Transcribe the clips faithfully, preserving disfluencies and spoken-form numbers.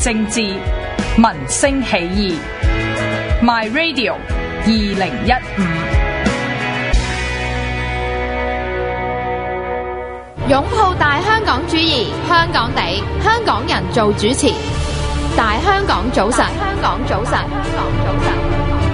政治，民聲起義。My Radio 二零一五。 擁抱大香港主義，香港地，香港人做主持。大香港早晨，香港早晨，香港早晨。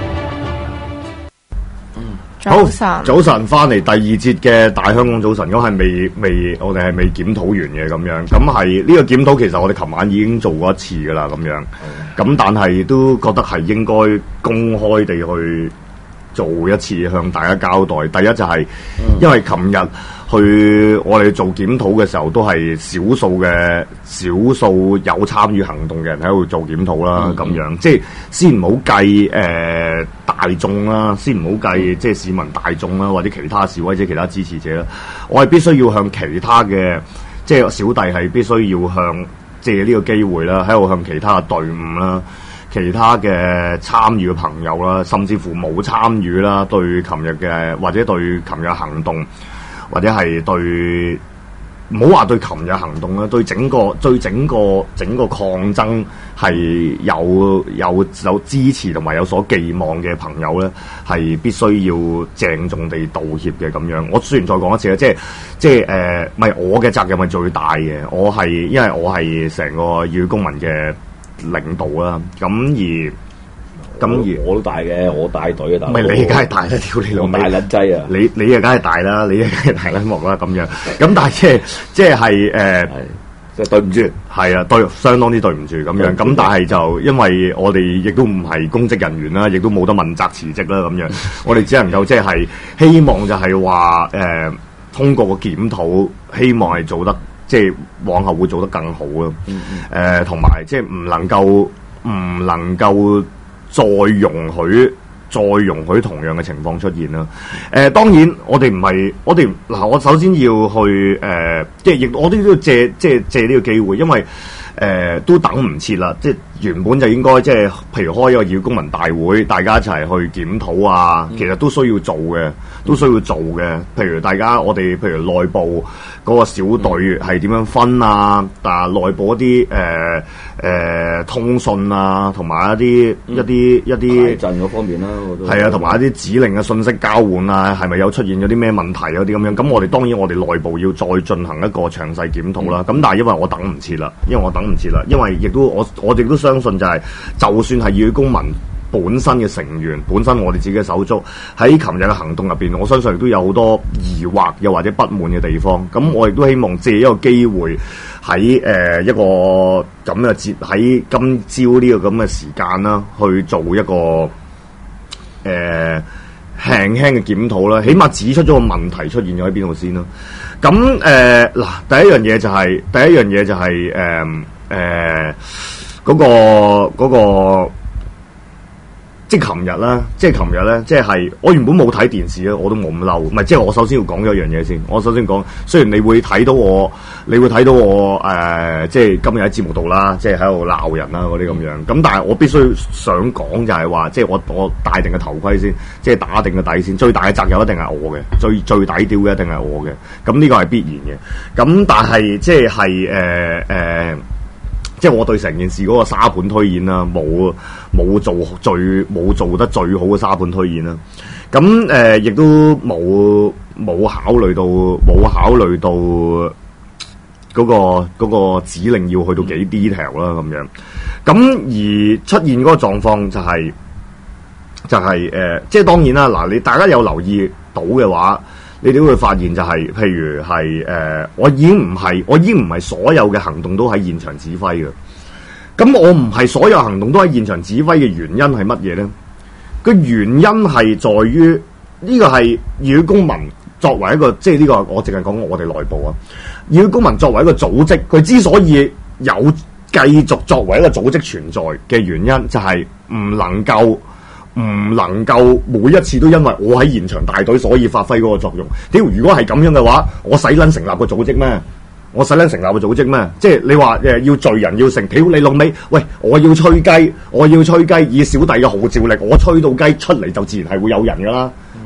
好，早晨翻嚟第二節嘅大香港早晨，咁係未未，我哋係未檢討完嘅咁樣，咁係呢個檢討其實我哋琴晚已經做過一次噶啦咁樣，咁但係都覺得係應該公開地去做一次向大家交代。第一就係、是、因為琴日去我哋做檢討嘅時候，都係少數嘅少數有參與行動嘅人喺度做檢討啦，咁、嗯、樣即係先唔好計誒大眾啦，先唔好計即係市民大眾啦，或者其他示威者、其他支持者啦，我係必須要向其他嘅即係小弟係必須要向借呢個機會啦，喺度向其他嘅隊伍啦、其他嘅參與嘅朋友啦，甚至乎冇參與啦，對琴日嘅或者對琴日行動。或者係對，唔好話對琴日行動啦，對整個對整個整個抗爭係有有有支持同埋有所寄望嘅朋友咧，係必須要鄭重地道歉嘅咁樣。我雖然再講一次啦，即係即係誒，唔係我嘅責任係最大嘅，我係因為我係成個議會公民嘅領導啦，咁而。咁而我都大嘅，我帶隊嘅大佬。 唔係你梗係大啦，屌你老味！ 大撚劑啊！ 你你啊梗係大啦，你啊梗係大撚幕啦咁樣。咁但係即係即係誒， 即係對唔住， 係啊，對相當之對唔住咁樣。咁但係就因為我哋亦都唔係公職人員啦，亦都冇得問責辭職啦咁樣。我哋只能夠即係希望就係話誒，通過個檢討，希望係做得即係往後會做得更好咯。誒同埋即係唔能夠唔能夠。再容許，再容許同樣嘅情況出現啦。誒、呃，當然我哋唔係，我哋嗱，我首先要去誒、呃，即係亦我都要借，即係借呢個機會，因為誒、呃、都等唔切啦。即係原本就應該即係，譬如開一個議會公民大會，大家一齊去檢討啊，其實都需要做嘅，都需要做嘅。譬如大家我哋譬如內部嗰個小隊係點樣分啊？但係內部一啲誒誒通訊啊，同埋一啲、嗯、一啲一啲陣嗰方面啦，我都係啊，同埋一啲指令嘅信息交換啊，係咪有出現咗啲咩問題嗰啲咁樣？咁我哋當然我哋內部要再進行一個詳細檢討啦。咁、嗯、但係因為我等唔切啦，因為我等唔切啦，因為亦都我我亦都相信就係、是，就算係議會公民本身嘅成員，本身我哋自己嘅手足喺琴日嘅行動入邊，我相信亦都有好多疑惑又或者不滿嘅地方。咁我亦都希望借一個機會喺誒、呃、一個咁嘅節喺今朝呢個咁嘅時間啦，去做一個誒、呃、輕輕嘅檢討啦，起碼指出咗個問題出現咗喺邊度先啦。咁誒嗱，第一樣嘢就係、是、第一樣嘢就係誒誒嗰個嗰個。那個即係琴日啦，即係琴日咧，即係我原本冇睇電視咧，我都冇咁嬲。唔係，即係我首先要講咗一樣嘢先。我首先講，雖然你會睇到我，你會睇到我誒、呃，即係今日喺節目度啦，即係喺度鬧人啦嗰啲咁樣。咁但係我必須想講就係話，即係我我戴定個頭盔先，即係打定個底線。最大嘅責任一定係我嘅，最最底調嘅一定係我嘅。咁呢個係必然嘅。咁但係即係係誒誒。呃即係我對成件事嗰個沙盤推演啦，冇冇做最冇做得最好嘅沙盤推演啦。咁誒，亦、呃、都冇冇考慮到冇考慮到嗰、嗰個嗰個指令要去到幾 detail 啦咁樣。咁而出現嗰個狀況就係、是、就係、是、誒、呃，即係當然啦。嗱，你大家有留意到嘅話，你哋會發現就係、是，譬如係誒、呃，我已經唔係，我已經唔係所有嘅行動都喺現場指揮嘅。咁我唔係所有行動都喺現場指揮嘅原因係乜嘢咧？個原因係在於呢個係議會公民作為一個，即係呢個我淨係講我哋內部啊。議會公民作為一個組織，佢之所以有繼續作為一個組織存在嘅原因，就係唔能夠。唔能夠每一次都因為我喺現場帶隊，所以發揮嗰個作用。屌，如果係咁樣嘅話，我使撚成立個組織咩？我使撚成立個組織咩？即係你話誒要聚人要成，屌你老味！喂，我要吹雞，我要吹雞，以小弟嘅號召力，我吹到雞出嚟就自然係會有人噶啦。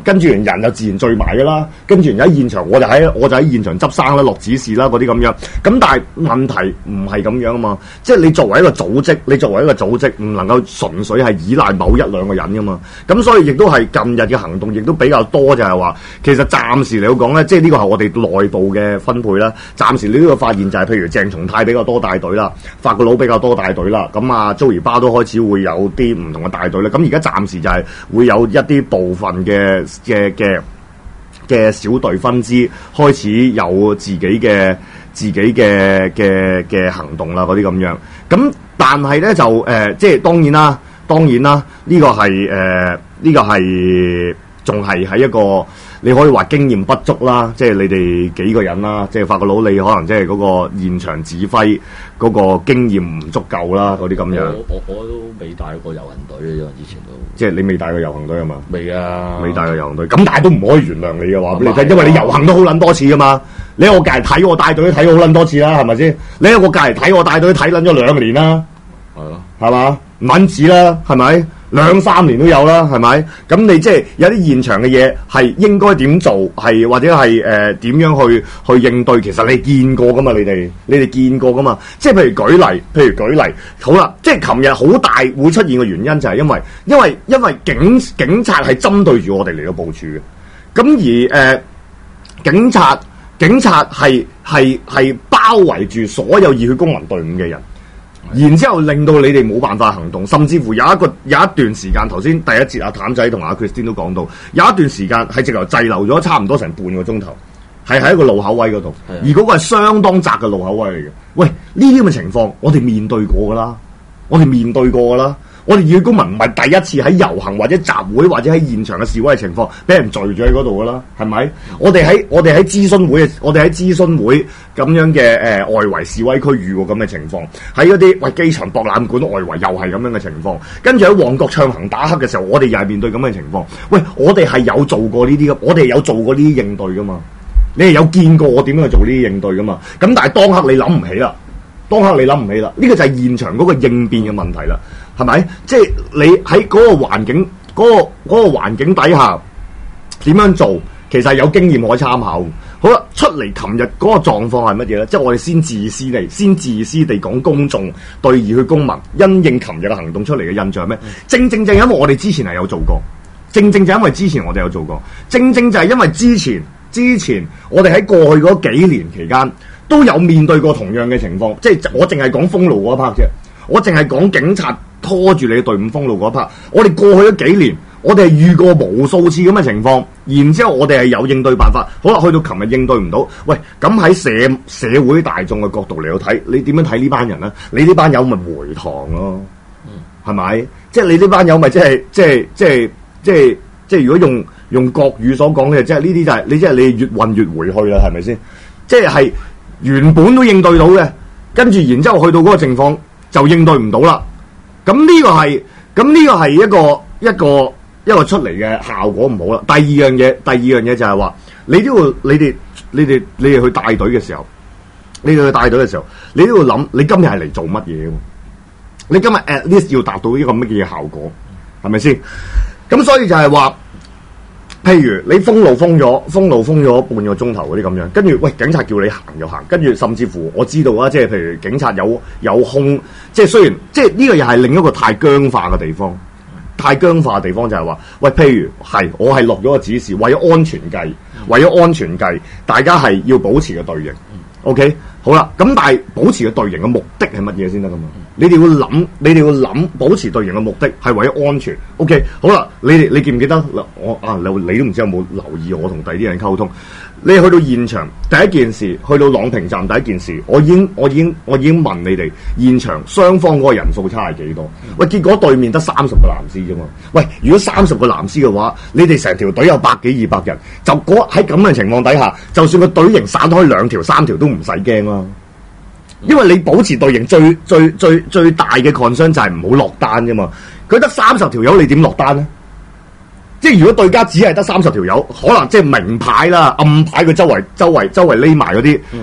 跟住人就自然聚埋噶啦，跟住人喺現場，我就喺我就喺現場執生啦、落指示啦嗰啲咁樣。咁但係問題唔係咁樣啊嘛，即係你作為一個組織，你作為一個組織唔能夠純粹係依賴某一兩個人噶嘛。咁所以亦都係近日嘅行動，亦都比較多就係話，其實暫時嚟講咧，即係呢個係我哋內部嘅分配啦。暫時你都會發現就係、是，譬如鄭松泰比較多帶隊啦，法國佬比較多帶隊啦，咁啊 Joey 巴都開始會有啲唔同嘅帶隊啦。咁而家暫時就係會有一啲部分嘅嘅嘅嘅小隊分支開始有自己嘅自己嘅嘅嘅行動啦，嗰啲咁樣。咁但係咧就誒、呃，即係當然啦，當然啦，呢、這個係誒呢個係仲係喺一個你可以話經驗不足啦，即係你哋幾個人啦，即係法國佬你可能即係嗰個現場指揮嗰個經驗唔足夠啦，嗰啲咁樣。 我我我都未帶過遊行隊嘅，以前都。 即係你未帶過遊行隊啊嘛？ 未啊， 未帶過遊行隊，咁但係都唔可以原諒你嘅話俾你聽，因為你遊行都好撚多次噶嘛。你喺我隔離睇我帶隊睇好撚多次啦，係咪先？你喺我隔離睇我帶隊睇撚咗兩年啦， 係咯， 係嘛？唔撚止啦，係咪？兩三年都有啦，係咪？咁你即係有啲現場嘅嘢係應該點做，係或者係誒點樣去去應對？其實你見過噶嘛？你哋你哋見過噶嘛？即係譬如舉例，譬如舉例，好啦，即係琴日好大會出現嘅原因就係因為因為因為警警察係針對住我哋嚟到部署嘅，咁而誒、呃、警察警察係係係包圍住所有熱血公民隊伍嘅人。然之後令到你哋冇辦法行動，甚至乎有一個有一段時間，頭先第一節阿譚仔同阿 Christine 都講到，有一段時間係直頭滯留咗差唔多成半個鐘頭，係喺一個路口位嗰度，而嗰個係相當窄嘅路口位嚟嘅。喂，呢啲咁嘅情況，我哋面對過噶啦，我哋面對過噶啦。我哋熱血公民唔係第一次喺遊行或者集會或者喺現場嘅示威嘅情況，俾人聚咗喺嗰度噶啦，係咪？我哋喺我哋喺諮詢會，我哋喺諮詢會咁樣嘅誒、呃、外圍示威區遇過咁嘅情況，喺嗰啲喂機場博覽館外圍又係咁樣嘅情況，跟住喺旺角暢行打黑嘅時候，我哋又係面對咁嘅情況。喂，我哋係有做過呢啲嘅，我哋有做過呢啲應對噶嘛？你係有見過我點樣去做呢啲應對噶嘛？咁但係當刻你諗唔起啦，當刻你諗唔起啦，呢、這個就係現場嗰個應變嘅問題啦。係咪？即係你喺嗰個環境、嗰、嗰個嗰、嗰個環境底下點樣做，其實係有經驗可以參考。好啦，出嚟琴日嗰個狀況係乜嘢咧？即係我哋先自私地、先自私地講公眾對熱血公民因應琴日嘅行動出嚟嘅印象咩？嗯、正正就係因為我哋之前係有做過，正正就係因為之前我哋有做過，正正就係因為之前之前我哋喺過去嗰幾年期間都有面對過同樣嘅情況。即係我淨係講封路嗰一 part 啫，我淨係講警察拖住你嘅隊伍封路嗰 part，我哋過去咗幾年，我哋係遇過無數次咁嘅情況，然之後我哋係有應對辦法。好啦，去到琴日應對唔到，喂，咁喺社社會大眾嘅角度嚟到睇，你點樣睇呢班人咧？你呢班友咪回堂咯，係咪、嗯？即係你呢班友咪即係即係即係即係即係如果用用國語所講嘅，即係呢啲就係、是、你即係你越混越回去啦，係咪先？即係係原本都應對到嘅，跟住然之後去到嗰個情況就應對唔到啦。咁呢個係，咁呢個係一個一個一個出嚟嘅效果唔好啦。第二樣嘢，第二樣嘢就係話，你都要你哋你哋你哋去帶隊嘅時候，你哋去帶隊嘅時候，你都要諗，你今日係嚟做乜嘢？你今日 at least 要達到一個乜嘢效果，係咪先？咁所以就係話，譬如你封路封咗，封路封咗半個鐘頭嗰啲咁樣，跟住喂警察叫你行就行，跟住甚至乎我知道啊，即係譬如警察有有空，即係雖然即係呢個又係另一個太僵化嘅地方，太僵化嘅地方就係話，喂，譬如係我係落咗個指示，為咗安全計，為咗安全計，大家係要保持個隊形 ，OK， 好啦，咁但係保持個隊形嘅目的係乜嘢先得噶嘛？你哋要諗，你哋要諗保持隊形嘅目的係為咗安全。OK， 好啦，你哋你記唔記得嗱？我啊，你你都唔知有冇留意我同第啲人溝通。你去到現場第一件事，去到朗屏站第一件事，我已經我已經我已經問你哋現場雙方嗰個人數差係幾多？喂，結果對面得三十個藍絲啫嘛。喂，如果三十個藍絲嘅話，你哋成條隊有百幾二百人，就嗰喺咁嘅情況底下，就算個隊形散開兩條三條都唔使驚啦。因為你保持隊形最最最最大嘅 concern 就係唔好落單啫嘛。佢得三十條友，你點落單咧？即係如果對家只係得三十條友，可能即係明牌啦、暗牌佢周圍周圍周圍匿埋嗰啲，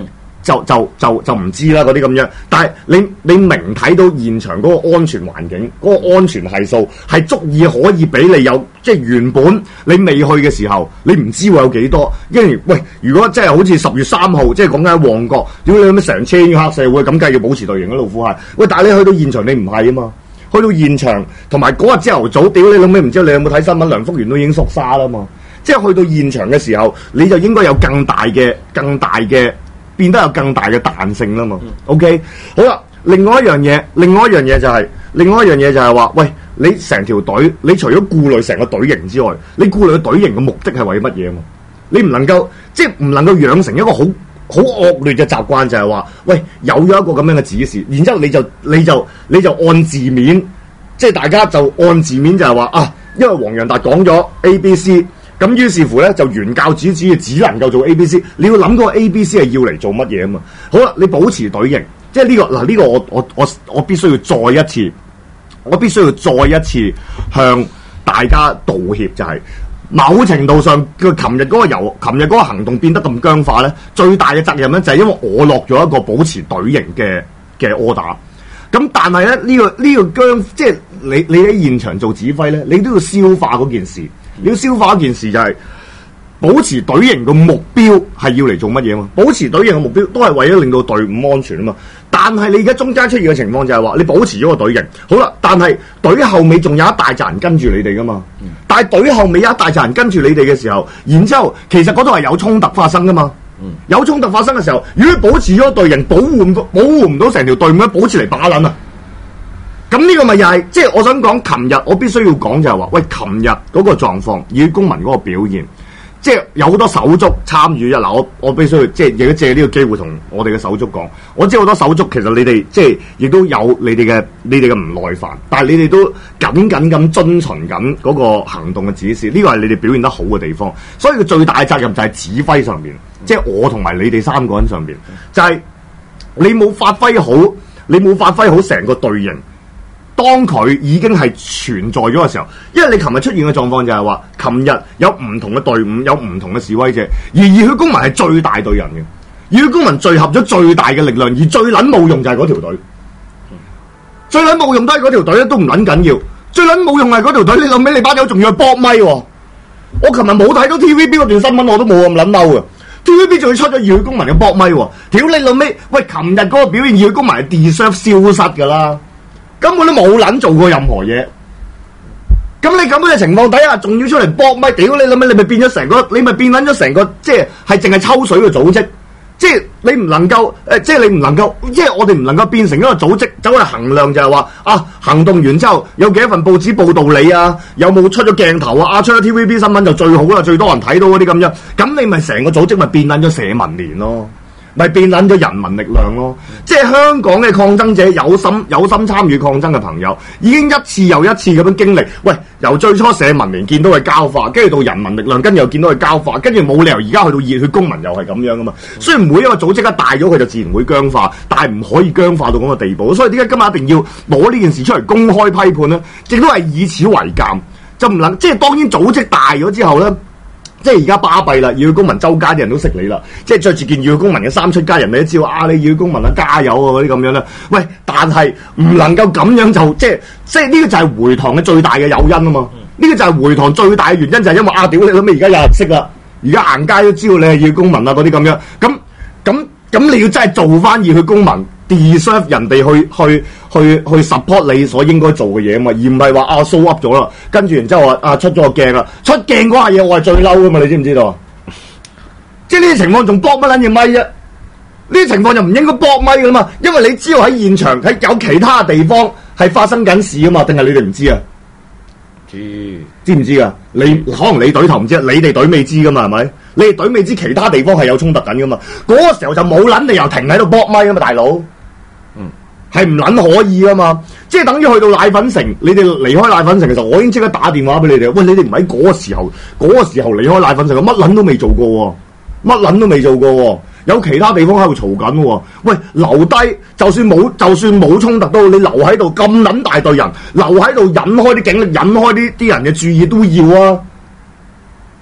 就就就就唔知啦嗰啲咁樣。但係你你明睇到現場嗰個安全環境，嗰、嗰個安全係數係足以可以俾你有，即係原本你未去嘅時候，你唔知會有幾多。因為喂，如果即係好似十月三號，即係講緊旺角，屌你有咩成車黑社會咁，梗係要保持隊形嘅老虎係。喂，但係你去到現場，你唔係啊嘛。去到現場，同埋嗰日朝頭早，屌你老味，唔知你有冇睇新聞？梁福元都已經縮沙啦嘛。即係去到現場嘅時候，你就應該有更大嘅、更大嘅變得有更大嘅彈性啦嘛。嗯、OK， 好啦，另外一樣嘢，另外一樣嘢就係、是，另外一樣嘢就係話，喂，你成條隊，你除咗顧慮成個隊形之外，你顧慮個隊形嘅目的係為乜嘢啊嘛？你唔能夠，即係唔能夠養成一個好好惡劣嘅習慣，就係話，喂，有咗一個咁樣嘅指示，然之後你就你就你就按字面，即係大家就按字面就係話啊，因為黃洋達講咗 A B C， 咁於是乎咧就原教旨主義只能夠做 A B C， 你要諗嗰個 A B C 係要嚟做乜嘢啊嘛？好啦，你保持隊形，即係呢個嗱呢個我我我我必須要再一次，我必須要再一次向大家道歉，就係。某程度上，佢琴日嗰個由琴日嗰個行動變得咁僵化咧，最大嘅責任咧就係因為我落咗一個保持隊形嘅嘅 order。咁但係咧呢個呢個僵，即係你你喺現場做指揮咧，你都要消化嗰件事。你要消化一件事就係保持隊形嘅目標係要嚟做乜嘢嘛？保持隊形嘅目標都係為咗令到隊伍安全啊嘛。但係你而家中間出現嘅情況就係話，你保持咗個隊形，好啦，但係隊後尾仲有一大紮人跟住你哋噶嘛。嗯、但係隊後尾有一大紮人跟住你哋嘅時候，然之後其實嗰度係有衝突發生噶嘛。嗯、有衝突發生嘅時候，如果保持咗隊形，保護唔到保護唔到成條隊伍，保持嚟把撚啊！咁呢個咪又係即係我想講，琴日我必須要講就係話，喂，琴日嗰個狀況，以公民嗰個表現。即係有好多手足參與啊！嗱，我我必須即係亦都借呢個機會同我哋嘅手足講，我知好多手足其實你哋即係亦都有你哋嘅你哋嘅唔耐煩，但係你哋都緊緊咁遵循緊嗰個行動嘅指示，呢個係你哋表現得好嘅地方。所以佢最大嘅責任就係指揮上面，即係我同埋你哋三個人上邊，就係你冇發揮好，你冇發揮好成個隊形。當佢已經係存在咗嘅時候，因為你琴日出現嘅狀況就係話，琴日有唔同嘅隊伍，有唔同嘅示威者，而熱血公民係最大隊人嘅，熱血公民聚合咗最大嘅力量，而最撚冇用就係嗰條隊，最撚冇用都係嗰條隊咧，都唔撚緊要，最撚冇用係嗰條隊，你諗尾你班友仲要去搏咪喎，我琴日冇睇到 T V B 嗰段新聞，我都冇咁撚嬲嘅 ，T V B 仲要出咗熱血公民嘅搏咪喎，屌你諗尾，喂，琴日嗰個表現熱血公民係 deserve 消失㗎啦。根本都冇撚做過任何嘢，咁你咁樣嘅情況底下，仲要出嚟搏咪？屌你諗咩？你咪變咗成個，你咪變撚咗成個，即係係淨係抽水嘅組織，即係你唔能夠誒，即係你唔能夠，即係我哋唔能夠變成一個組織，走去衡量就係話啊，行動完之後有幾多份報紙報導你啊？有冇出咗鏡頭啊？啊，出咗 T V B 新聞就最好啦，最多人睇到嗰啲咁樣，咁你咪成個組織咪變撚咗社民連咯。咪變撚咗人民力量咯，即係香港嘅抗爭者有心有心參與抗爭嘅朋友，已經一次又一次咁樣經歷。喂，由最初社民連見到佢膠化，跟住到人民力量，跟住又見到佢膠化，跟住冇理由而家去到熱血公民又係咁樣噶嘛。雖然每一個組織一大咗，佢就自然會僵化，但係唔可以僵化到咁嘅地步。所以點解今日一定要攞呢件事出嚟公開批判咧？亦都係以此為鑑，就唔能即係當然組織大咗之後咧。即係而家巴閉啦，熱血公民周街啲人都識你啦。即係着住件熱血公民嘅衫出街，人哋都知道啊，你熱血公民啊，加油啊嗰啲咁樣啦。喂，但係唔能夠咁樣就即係即係呢個就係回堂嘅最大嘅誘因啊嘛。呢、嗯、個就係回堂最大嘅原因，就係因為啊，屌你諗咩？而家有人識啦，而家行街都知道你係熱血公民啊嗰啲咁樣。咁咁咁你要真係做翻熱血公民 ，deserve 人哋去去去去 support 你所應該做嘅嘢啊嘛，而唔係話啊 show up 咗啦，跟住然之後話啊出咗個鏡啦，出鏡嗰下嘢我係最嬲噶嘛，你知唔知道？即係呢啲情況仲搏乜撚嘢咪啫？呢啲情況就唔應該搏咪噶嘛，因為你知道喺現場喺有其他地方係發生緊事啊嘛，定係你哋唔知啊？知知唔知啊？你可能你隊頭唔知，你哋隊未知噶嘛，係咪？你哋隊未知其他地方係有衝突緊噶嘛？嗰、那個時候就冇撚理由停喺度搏咪噶嘛，大佬。嗯，係唔撚可以噶嘛？即係等於去到奶粉城，你哋離開奶粉城嘅時候，我已經即刻打電話俾你哋。喂，你哋唔喺嗰個時候，嗰、那個時候離開奶粉城，乜撚都未做過喎，乜撚都未做過喎。有其他地方喺度嘈緊喎。喂，留低就算冇，就算冇衝突都好，你留喺度咁撚大隊人，留喺度引開啲警力，引開啲啲人嘅注意都要啊。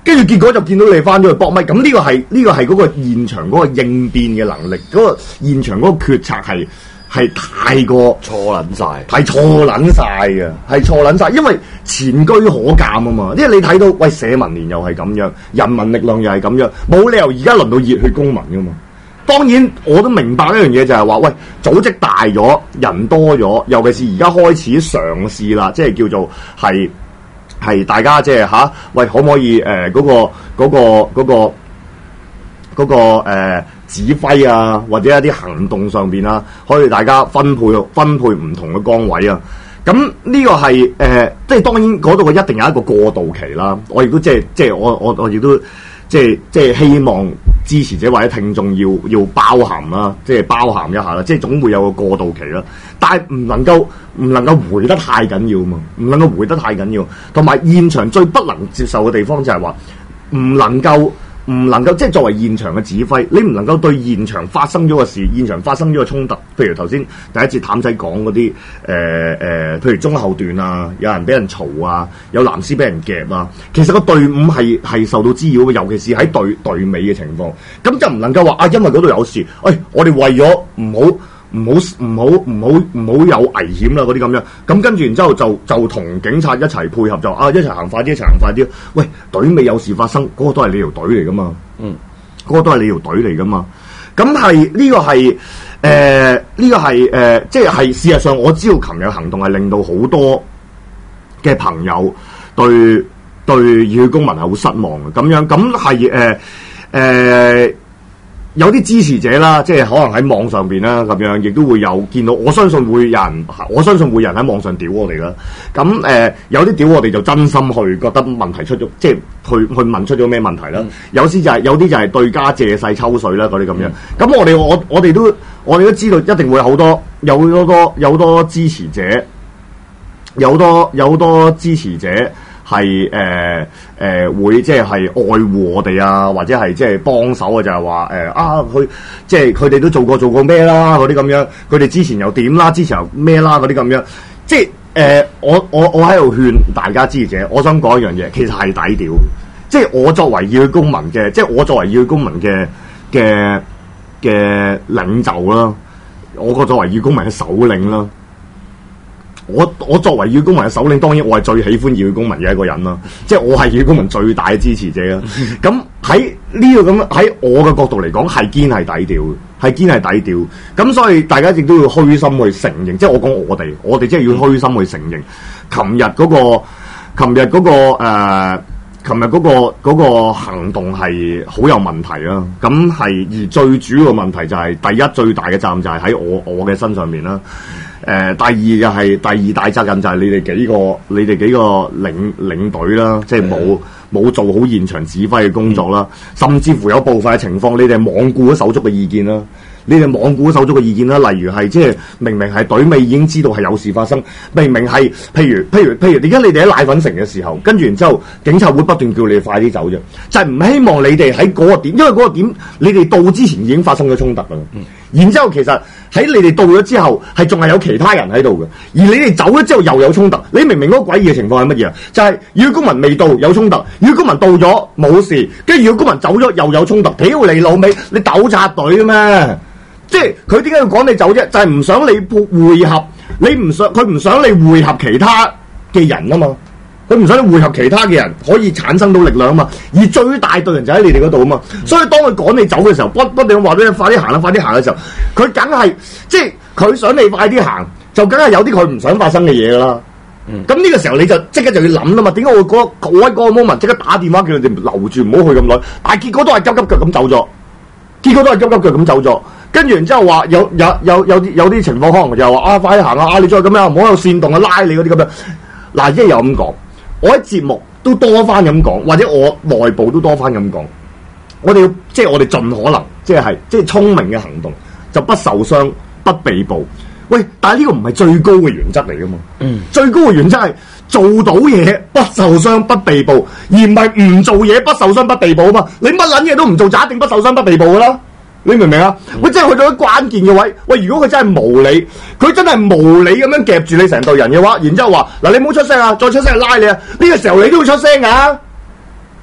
跟住結果就見到你翻咗去搏咪，咁呢個係呢個係嗰個現場嗰個應變嘅能力，嗰、嗰個現場嗰個決策係係太過錯撚晒， 係錯撚晒嘅，係錯撚晒，因為前車可鑑啊嘛，因為你睇到喂社民連又係咁樣，人民力量又係咁樣，冇理由而家輪到熱血公民噶嘛。當然我都明白一樣嘢就係話，喂組織大咗，人多咗，尤其是而家開始嘗試啦，即係叫做係。係大家即係吓，喂，可唔可以誒嗰個嗰個嗰個嗰個誒指揮啊，或者一啲行動上邊啊，可以大家分配分配唔同嘅崗位啊？咁呢個係誒、呃，即係當然嗰度嘅一定有一個過渡期啦。我亦都即係即係我我我亦都即係即係希望支持者或者聽眾要要包含啦，即係包含一下啦，即係總會有個過渡期啦。但係唔能夠唔能夠回得太緊要嘛，唔能夠回得太緊要。同埋現場最不能接受嘅地方就係話唔能夠唔能夠即係作為現場嘅指揮，你唔能夠對現場發生咗嘅事，現場發生咗嘅衝突，譬如頭先第一節譚仔講嗰啲誒誒，譬如中後段啊，有人俾人嘈啊，有藍絲俾人夾啊，其實個隊伍係係受到滋擾嘅，尤其是喺隊隊尾嘅情況，咁就唔能夠話啊，因為嗰度有事，誒、哎，我哋為咗唔好。唔好唔好唔好唔好有危險啦嗰啲咁樣，咁跟住然之後就就同警察一齊配合就啊一齊行快啲，一齊行快啲。喂，隊尾有事發生，嗰、那個都係你條隊嚟噶嘛？嗯，嗰、那個都係你條隊嚟噶嘛？咁係呢個係誒呢個係誒、呃，即係事實上我知道琴日行動係令到好多嘅朋友對對熱血公民係好失望嘅，咁樣咁係誒誒。有啲支持者啦，即係可能喺網上邊啦，咁樣亦都會有見到。我相信會有人，我相信會有人喺網上屌我哋啦。咁誒、呃，有啲屌我哋就真心去覺得問題出咗，即係去去問出咗咩問題啦。嗯、有啲就係、是、有啲就係對家借勢抽水啦，嗰啲咁樣。咁、嗯、我哋我我哋都我哋都知道，一定會有好多有好多有好多支持者，有好多有好多支持者。係誒誒會即係係愛護我哋啊，或者係即係幫手啊，就係話誒啊，佢即係佢哋都做過做過咩啦，嗰啲咁樣，佢哋之前又點啦，之前又咩啦，嗰啲咁樣，即係誒、呃、我我我喺度勸大家支持者，我想講一樣嘢，其實係抵屌，即係我作為熱血公民嘅，即係我作為熱血公民嘅嘅嘅領袖啦，我個作為熱血公民嘅首領啦。我我作為熱血公民嘅首領，當然我係最喜歡熱血公民嘅一個人啦，即係我係熱血公民最大嘅支持者啦。咁喺呢個咁喺我嘅角度嚟講，係堅係抵屌，係堅係抵屌。咁所以大家亦都要虛心去承認，即係我講我哋，我哋即係要虛心去承認，琴日嗰個，琴日嗰個誒，琴日嗰個嗰個行動係好有問題啦。咁係而最主要嘅問題就係第一最大嘅責任就係喺我我嘅身上面啦。誒、呃，第二就係、是、第二大責任就係你哋幾個，你哋幾個領領隊啦，即係冇冇做好現場指揮嘅工作啦，嗯、甚至乎有部分嘅情況，你哋罔顧咗手足嘅意見啦，你哋罔顧咗手足嘅意見啦，例如係即係明明係隊尾已經知道係有事發生，明明係譬如譬如譬如，而家你哋喺奶粉城嘅時候，跟住然之後警察會不斷叫你哋快啲走啫，就係、是、唔希望你哋喺嗰個點，因為嗰個點你哋到之前已經發生咗衝突啦。嗯然之後其實喺你哋到咗之後，係仲係有其他人喺度嘅，而你哋走咗之後又有衝突。你明明嗰個詭異嘅情況係乜嘢啊？就係熱血公民未到有衝突，熱血公民到咗冇事，跟住熱血公民走咗又有衝突。屌你老味，你糾察隊咩？即係佢點解要趕你走啫？就係、是、唔想你匯合，你唔想佢唔想你匯合其他嘅人啊嘛。佢唔想你匯合其他嘅人，可以產生到力量啊嘛，而最大隊人就喺你哋嗰度啊嘛，嗯、所以當佢趕你走嘅時候，不不斷話俾你快啲行啦，快啲行嘅時候，佢梗係即係佢想你快啲行，就梗係有啲佢唔想發生嘅嘢啦。咁呢、嗯、個時候你就即刻就要諗啦嘛，點解我嗰我喺嗰個 moment 即刻打電話叫佢哋留住，唔好去咁耐，但係結果都係急急腳咁走咗，結果都係急急腳咁走咗，跟住然之後話有有有有啲有啲情況可能就係話啊快啲行啊，你再咁樣唔好喺度煽動啊拉你嗰啲咁樣，嗱即係又咁講。我喺節目都多番咁講，或者我內部都多番咁講，我哋要即係我哋盡可能，即係即係聰明嘅行動，就不受傷、不被捕。喂，但係呢個唔係最高嘅原則嚟噶嘛？嗯，最高嘅原則係做到嘢不受傷、不被捕，而唔係唔做嘢不受傷、不被捕啊嘛！你乜撚嘢都唔做，就一定不受傷、不被捕噶啦！你明唔明啊？喂，真係去到一關鍵嘅位，喂，如果佢真係無理，佢真係無理咁樣夾住你成隊人嘅話，然之後話嗱，你唔好出聲啊，再出聲拉你啊！呢個時候你都會出聲噶，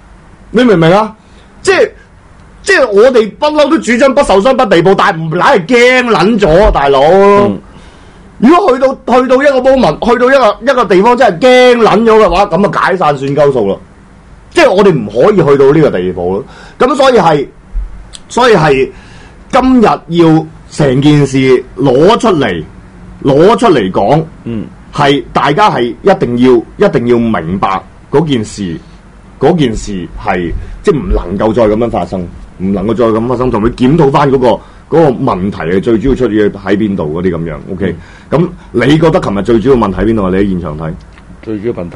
你明唔明啊？即係即係我哋不嬲都主張不受傷不被捕，但係唔乸係驚撚咗，大佬。嗯、如果去到去到一個 moment， 去到一個一個地方真係驚撚咗嘅話，咁啊解散算鳩數啦。即係我哋唔可以去到呢個地步咯。咁所以係，所以係今日要成件事攞出嚟，攞出嚟講，嗯，係大家係一定要一定要明白嗰件事，嗰件事係即係唔能夠再咁樣發生，唔能夠再咁發生，同佢檢討翻嗰個嗰個問題係最主要出現喺邊度嗰啲咁樣。OK，咁、嗯、你覺得琴日最主要問題喺邊度啊？你喺現場睇最主要問題。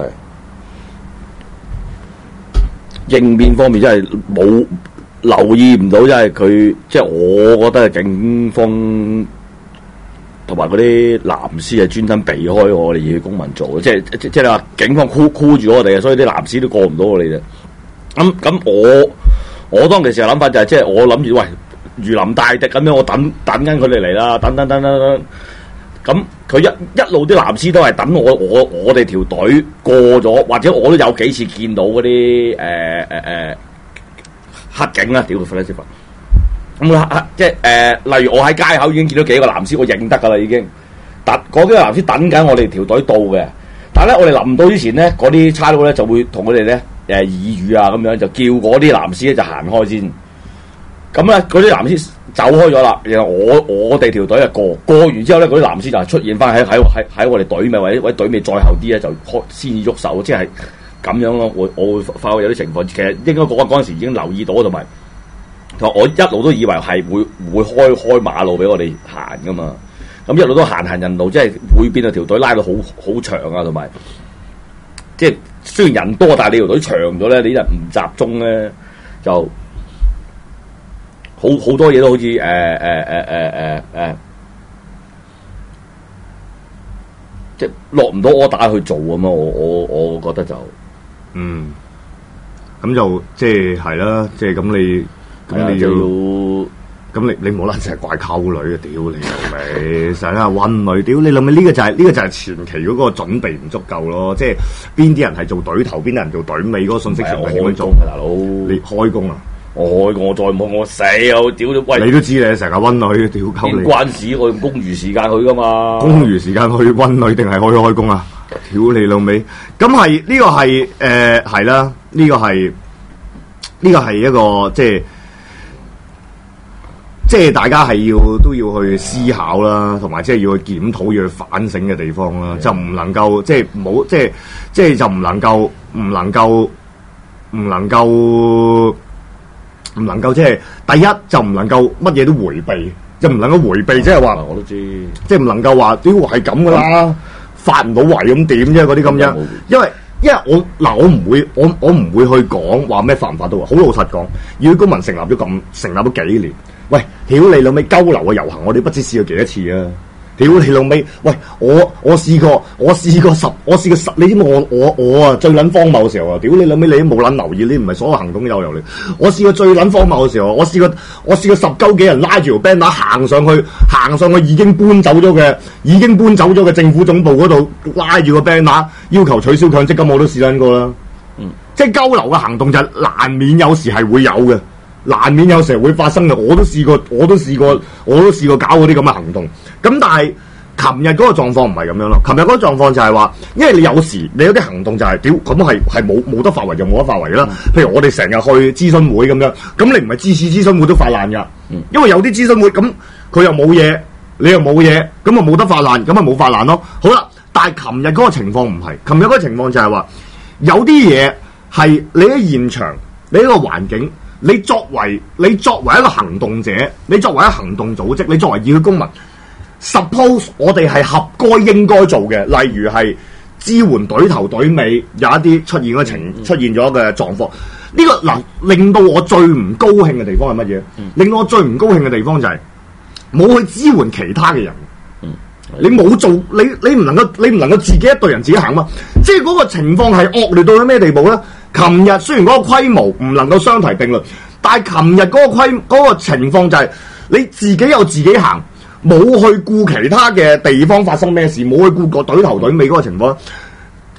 應變方面真係冇留意唔到，真係佢即係我覺得係警方同埋嗰啲藍絲係專登避開我哋嘅公民做嘅，即係即即係你話警方箍箍住我哋，所以啲藍絲都過唔到我哋嘅。咁咁我我當其時嘅諗法就係、是、即係我諗住喂如臨大敵咁樣，我等等緊佢哋嚟啦，等等等等等。咁佢一一路啲藍絲都係等我我我哋條隊過咗，或者我都有幾次見到嗰啲誒誒誒黑警啊，屌佢粉絲粉咁黑即係誒、呃，例如我喺街口已經見到幾個藍絲，我認得噶啦已經。等嗰幾個藍絲等緊我哋條隊到嘅，但係咧我哋臨到之前咧，嗰啲差佬咧就會同佢哋咧誒耳語啊咁樣，就叫嗰啲藍絲咧就行開先。咁咧嗰啲藍絲走開咗啦，然後我我哋條隊啊過過完之後咧，嗰啲藍絲就係出現翻喺喺喺喺我哋隊尾，或者或者隊尾再後啲咧就開先至喐手，即係咁樣咯。我我會發覺有啲情況，其實應該嗰嗰陣時已經留意到，同埋同埋我一路都以為係會會開開馬路俾我哋行噶嘛。咁一路都行行人路，即係會變到條隊拉到好好長啊，同埋即係雖然人多，但係你條隊長咗咧，你人唔集中咧就。好好多嘢都好似誒誒誒誒誒誒，即係落唔到柯打去做咁嘛。我我我覺得就嗯， 咁就即係係啦，即係咁你咁你就咁你你冇啦，成日怪溝女啊！屌你老味，成日話溫女，屌你老味，呢個就係呢個就係前期嗰個準備唔足夠咯。即係邊啲人係做隊頭，邊啲人做隊尾，嗰個信息傳遞點樣做？ 大佬， 你開工啊！ 我我再冇我死我屌你！喂， 你都知你成日溫女，屌溝你關事，我用公餘時間去噶嘛？ 公餘時間去溫女定係可以開工啊？屌你老味！咁係呢個係誒係啦，呢、這個係呢、這個係一個即係即係大家係要都要去思考啦，同埋即係要去檢討、要去反省嘅地方啦，就唔能夠即係冇即係即係就唔能夠唔能夠唔能夠。唔能夠即係第一就唔能夠乜嘢都迴避，就唔能夠迴避，即係話我都知， 即係唔能夠話屌係咁噶啦，發唔到圍咁點啫嗰啲咁樣，因為因為我嗱我唔會我我唔會去講話咩發唔發到，好老實講，議會公民成立咗咁成立咗幾年，喂屌你老味鳩流嘅遊行，我哋不知試過幾多次啊！屌你老味，喂我我試過我試過十我試過十，你知唔知我我我啊最撚荒謬嘅時候啊！屌你老味，你都冇撚留意，你唔係所有行動都有由你。我試過最撚荒謬嘅時候，我試過我試過十鳩幾人拉住條 banner 行上去，行上去已經搬走咗嘅，已經搬走咗嘅政府總部嗰度拉住個 banner 要求取消強積金，我都試撚過啦。嗯，即係交流嘅行動就難免有時係會有嘅。難免有時候會發生嘅，我都試過，我都試過，我都試過搞嗰啲咁嘅行動。咁但係，琴日嗰個狀況唔係咁樣咯。琴日嗰個狀況就係話，因為你有時你有啲行動就係、是，屌咁係係冇冇得發圍就冇得發圍啦。嗯、譬如我哋成日去諮詢會咁樣，咁你唔係次次諮詢會都發爛㗎。嗯、因為有啲諮詢會咁，佢又冇嘢，你又冇嘢，咁啊冇得發爛，咁啊冇發爛咯。好啦，但係琴日嗰個情況唔係，琴日嗰個情況就係話，有啲嘢係你喺現場，你喺個環境。你作為你作為一個行動者，你作為一個行動組織，你作為議會公民 ，suppose 我哋係合該應該做嘅，例如係支援隊頭隊尾有一啲出現嘅情出現咗嘅狀況。呢、這個嗱令到我最唔高興嘅地方係乜嘢？嗯、令到我最唔高興嘅地方就係、是、冇去支援其他嘅人。嗯、你冇做，你你唔能夠，你唔能夠自己一隊人自己行嘛？即係嗰個情況係惡劣到咗咩地步咧？琴日雖然嗰個規模唔能夠相提並論，但係琴日嗰個規嗰、嗰個情況就係你自己有自己行，冇去顧其他嘅地方發生咩事，冇去顧個隊頭隊尾嗰個情況。嗰、嗰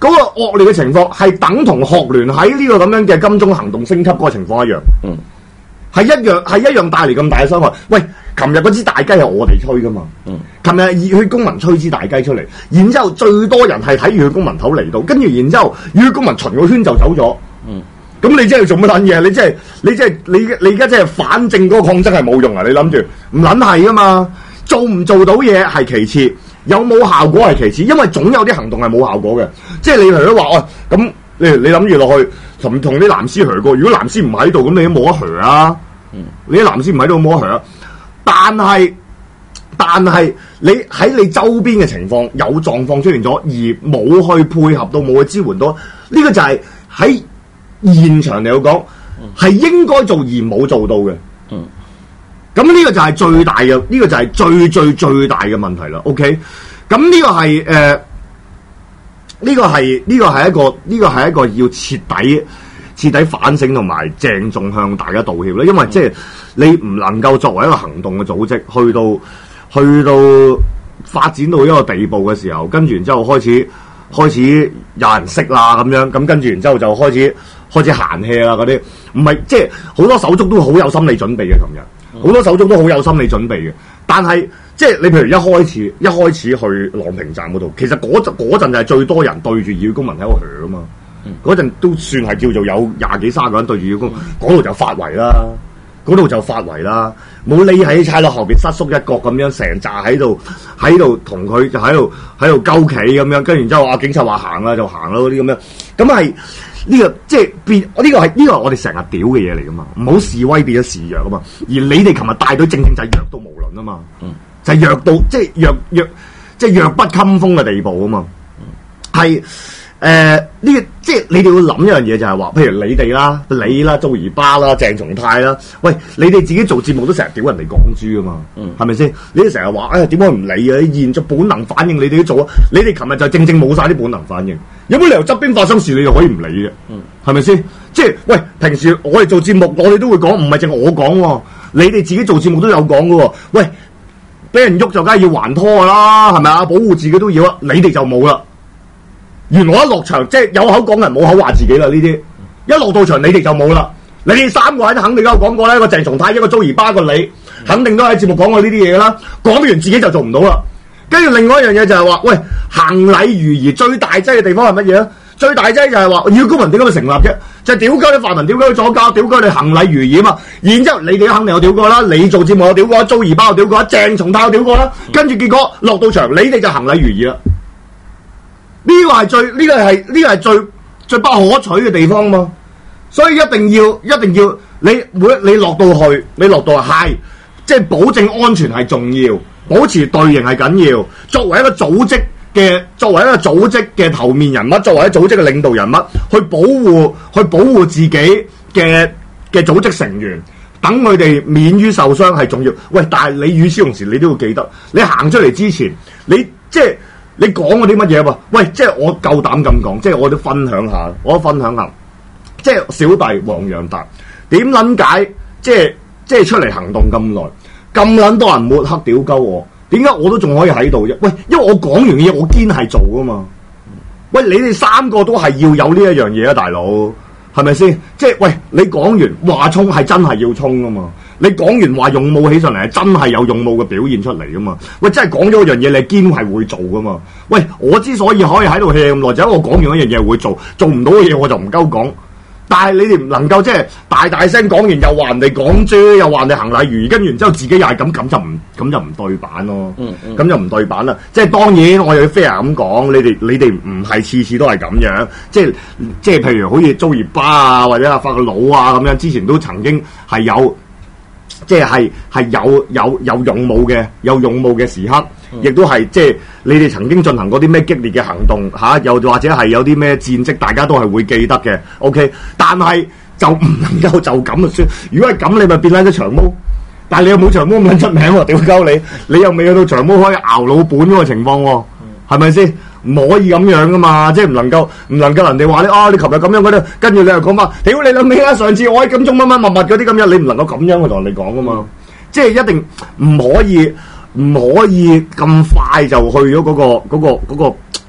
嗰個惡劣嘅情況係等同學聯喺呢個咁樣嘅金鐘行動升級嗰個情況一樣， 嗯， 係一樣係一樣帶嚟咁大嘅傷害。喂，琴日嗰支大雞係我哋吹噶嘛，嗯，琴日熱血公民吹支大雞出嚟，然之後最多人係睇熱血公民頭嚟到，跟住然之後熱血公民巡個圈就走咗，嗯，咁你真係做乜撚嘢？你真係你真係你你而家真係反正嗰個抗爭係冇用啊！你諗住唔撚係啊嘛？做唔做到嘢係其次。有冇效果係其次，因為總有啲行動係冇效果嘅。即係你譬如話，哦、哎，咁你你諗住落去同同啲藍絲合過，如果藍絲唔喺度，咁你都冇得合啊。嗯、你啲藍絲唔喺度冇得合啊。但係但係你喺你周邊嘅情況有狀況出現咗，而冇去配合到，冇去支援到，呢、呢個就係喺現場嚟講係應該做而冇做到嘅。嗯。咁呢個就係最大嘅，呢、這個就係最最最大嘅問題啦。OK，咁呢個係誒，呢、呃這個係呢、這個係一個呢、這個係一個要徹底徹底反省同埋鄭重向大家道歉啦。因為即係你唔能夠作為一個行動嘅組織，去到去到發展到一個地步嘅時候，跟住然之後開始開始有人識啦咁樣，咁跟住然之後就開始開始閒氣啦嗰啲，唔係即係好多手足都好有心理準備嘅，琴日。好多手足都好有心理準備嘅，但係即係你譬如一開始一開始去朗屏站嗰度，其實嗰陣嗰陣就係最多人對住熱血公民喺度㗎嘛，嗰陣、嗯、都算係叫做有廿幾卅個人對住熱血公民，嗰度、嗯、就發圍啦，嗰度就發圍啦，冇匿喺差佬後邊失縮一角咁樣，成扎喺度喺度同佢就喺度喺度鳩企咁樣，跟住然之後啊警察話行啦就行啦嗰啲咁樣，咁係。呢、這個即係變，呢、這個係呢、這個係我哋成日屌嘅嘢嚟噶嘛，唔好示威變咗示弱啊嘛。而你哋琴日帶隊正正就係弱到無倫啊嘛，嗯、就係弱到即係弱弱即係弱不禁風嘅地步啊嘛。係誒呢個即係你哋要諗一樣嘢就係話，譬如你哋啦、你啦、周怡巴啦、鄭松泰啦，喂，你哋自己做節目都成日屌人哋港豬啊嘛，係咪先？你哋成日話誒點解唔理啊？現咗本能反應，你哋都做啊。你哋琴日就正正冇晒啲本能反應。有冇理由側邊發生事你就可以唔理嘅？係咪先？即係喂，平時我哋做節目，我哋都會講，唔係淨係我講喎。你哋自己做節目都有講嘅喎。喂，俾人喐就梗係要還拖㗎啦，係咪啊？保護自己都要啊。你哋就冇啦。原來一落場，即係有口講人，冇口話自己啦。呢啲一落到場，你哋就冇啦。你哋三個人肯定都有講過啦。一個鄭松泰，一個周怡巴，一個你，肯定都喺節目講過呢啲嘢啦。講完自己就做唔到啦。跟住另外一樣嘢就係話，喂，行禮如儀最大劑嘅地方係乜嘢咧？最大劑就係話，熱血公民點解會成立啫？就係屌鳩啲泛民，屌鳩啲左膠，屌鳩你行禮如儀啊嘛！然之後你哋肯定有屌過啦，你做節目有屌過，周怡巴有屌過，鄭松泰有屌過啦。跟住結果落到場，你哋就行禮如儀啦。呢、這個係最，呢、這個係呢、這個係最最不可取嘅地方嘛。所以一定要，一定要你每你落到去，你落到去係，即係保證安全係重要。保持隊形係緊要，作為一個組織嘅，作為一個組織嘅頭面人物，作為一個組織嘅領導人物，去保護，去保護自己嘅嘅組織成員，等佢哋免於受傷係重要。喂，但係你與此同時，你都要記得，你行出嚟之前，你即係你講嗰啲乜嘢噃？喂，即係我夠膽咁講，即係我都分享下，我都分享下，即係小弟黃洋達點撚解，即係即係出嚟行動咁耐。咁撚多人抹黑屌鳩我，點解我都仲可以喺度啫？喂，因為我講完嘢，我堅係做噶嘛。喂，你哋三個都係要有呢一樣嘢啊，大佬，係咪先？即係喂，你講完話衝係真係要衝噶嘛？你講完話勇武起上嚟係真係有勇武嘅表現出嚟噶嘛？喂，真係講咗一樣嘢，你堅係會做噶嘛？喂，我之所以可以喺度 hea 咁耐，就係我講完一樣嘢會做，做唔到嘅嘢我就唔鳩講。但係你哋唔能夠即係大大聲講完又話人哋講豬，又話人哋行禮如儀，跟住然之後自己又係咁，咁就唔咁就唔對版咯。咁、嗯嗯、就唔對版啦。即係當然我又要 fair 咁講，你哋你哋唔係次次都係咁樣。即係即係譬如好似周熱巴啊，或者阿法個佬啊咁樣，之前都曾經係有即係係係有有有勇武嘅有勇武嘅時刻。亦都係即係你哋曾經進行過啲咩激烈嘅行動嚇、啊，又或者係有啲咩戰績，大家都係會記得嘅。OK，但係就唔能夠就咁就算。如果係咁，你咪變翻咗長毛。但係你又冇長毛咁撚出名喎，屌鳩你！你又未去到長毛可以熬老本嗰個情況喎，係咪先？唔可以咁樣噶嘛，即係唔能夠唔能夠人哋話你啊，你琴日咁樣嗰啲，跟住你又講翻，屌你老味啊！上次我喺金鐘乜乜物物嗰啲咁樣，你唔能夠咁樣去同人哋講噶嘛，即係一定唔可以。唔可以咁快就去咗嗰、嗰個嗰、嗰個嗰、嗰個嗰、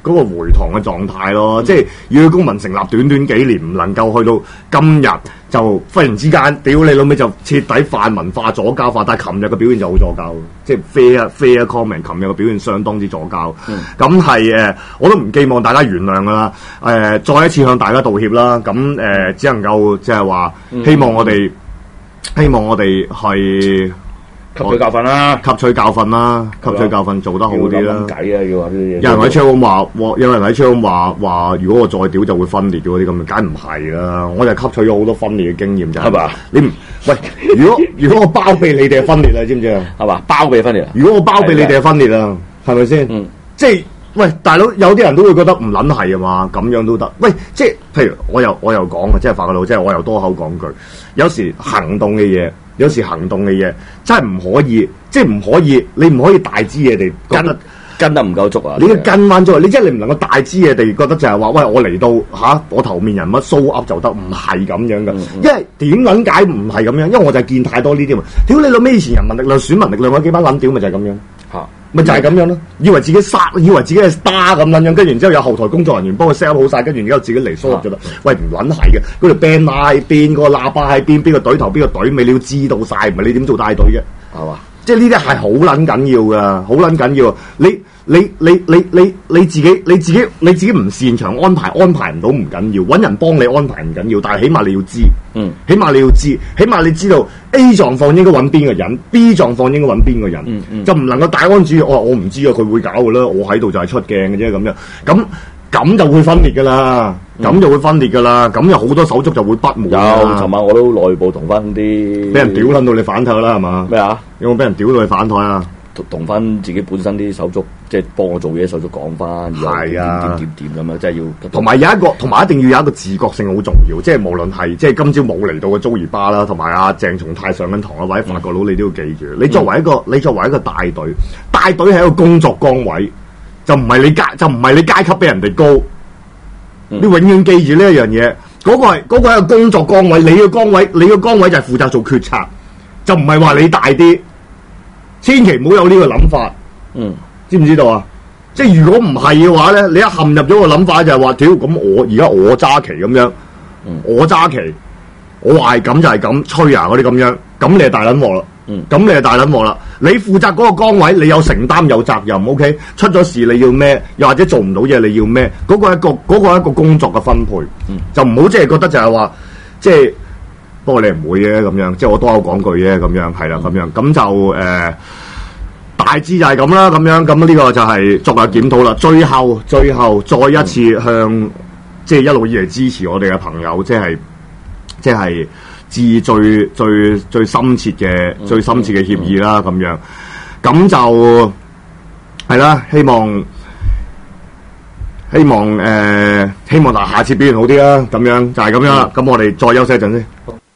嗰個回堂嘅狀態咯。嗯、即係要佢公民成立短短幾年，唔能夠去到今日就忽然之間，屌你老味就徹底泛民化、左膠化。但係琴日嘅表現就好左膠，即係 fair fair comment。琴日嘅表現相當之左膠。咁係誒，我都唔寄望大家原諒啦。誒、呃，再一次向大家道歉啦。咁誒、呃，只能夠即係話，希望我哋、嗯、希望我哋係。 吸取教訓啦， 吸取教訓啦，吸取教訓做得好啲啦。 計啊，要話啲嘢。 有人喺 channel 話，有人喺 channel 話話，如果我再屌就會分裂嘅嗰啲咁嘅，梗唔係啦。我就吸取咗好多分裂嘅經驗，就係嘛。你唔喂，如果如果我包庇你哋係分裂啊，知唔知啊？係嘛，包庇分裂。如果我包庇你哋係分裂啊，係咪先？嗯，即係喂，大佬有啲人都會覺得唔撚係啊嘛，咁樣都得。喂，即係譬如我又我又講啊，即係發個腦，即係我又多口講句，有時行動嘅嘢。有時行動嘅嘢真係唔可以，即係唔可以，你唔可以大支嘢地跟得跟得唔夠足啊！你要跟翻咗，你即係你唔能夠大支嘢地覺得就係話，喂，我嚟到吓、啊，我頭面人物 show up 就得，唔係咁樣噶。嗯嗯、因為點撚解唔係咁樣？因為我就係見太多呢啲嘛。屌你老尾以前人民力量、選民力量嗰幾班撚屌咪就係咁樣嚇，咪、啊、就係咁樣咯。以為自己殺，以為自己係 star 咁撚樣，跟住然之後有後台工作人員幫佢 set up 好晒，跟住然之後自己嚟 show up 就得。喂，唔撚係嘅，嗰條 band 喺邊，嗰個喇叭喺邊，邊個隊頭邊個隊尾，你要知道晒，唔係你點做帶隊啫？係嘛？即係呢啲係好撚緊要噶，好撚緊要。你你你你你你自己你自己你自己唔擅長安排，安排唔到唔緊要，揾人幫你安排唔緊要，但係起碼你要知，嗯，起碼你要知，起碼你知道 A 狀況應該揾邊個人 ，B 狀況應該揾邊個人，嗯嗯、就唔能夠大安旨意。我、哦、我唔知啊，佢會搞噶啦，我喺度就係出鏡嘅啫咁樣，咁咁就會分裂噶啦。咁、嗯、就會分裂噶啦，咁有好多手足就會不滿。有，尋晚我都內部同翻啲，俾人屌撚到你反台啦，係嘛？咩啊？有冇俾人屌到你反台啊？同翻自己本身啲手足，即係幫我做嘢手足講翻，係啊，點點點咁樣，即係要。同埋有一個，同埋一定要有一個自覺性好重要，即係無論係即係今朝冇嚟到嘅租兒巴啦，同埋阿鄭松泰上緊堂啊，或者法國佬，你都要記住，嗯、你作為一個，你作為一個大隊，大隊係一個工作崗位，就唔係你階，就唔係你階級比人哋高。你永遠記住呢一樣嘢，嗰、那個係嗰、那個係個工作崗位，你嘅崗位，你嘅崗位就係負責做決策，就唔係話你大啲，千祈唔好有呢個諗法，嗯，知唔知道啊？即係如果唔係嘅話咧，你一陷入咗個諗法就係話，屌咁我而家我揸旗咁樣，嗯、我揸旗，我話係咁就係咁，吹啊嗰啲咁樣，咁你係大撚鑊啦。嗯，咁你係大撚鑊啦！你負責嗰個崗位，你有承擔有責任 ，OK？ 出咗事你要咩？又或者做唔到嘢你要咩？嗰、嗰個係一個嗰、嗰個係一個工作嘅分配，嗯、就唔好即係覺得就係話，即係不過你唔會嘅咁樣，即係我多口講句啫咁樣，係啦咁樣，咁就誒、呃、大致就係咁啦，咁樣咁呢個就係作為檢討啦。最後最後再一次向、嗯、即係一路以嚟支持我哋嘅朋友，即係即係。致最最最深切嘅、嗯、最深切嘅協議啦，咁、嗯、樣，咁就係啦。希望希望誒、呃，希望嗱，下次表現好啲啦。咁樣就係、是、咁樣啦。咁、嗯、我哋再休息一陣先。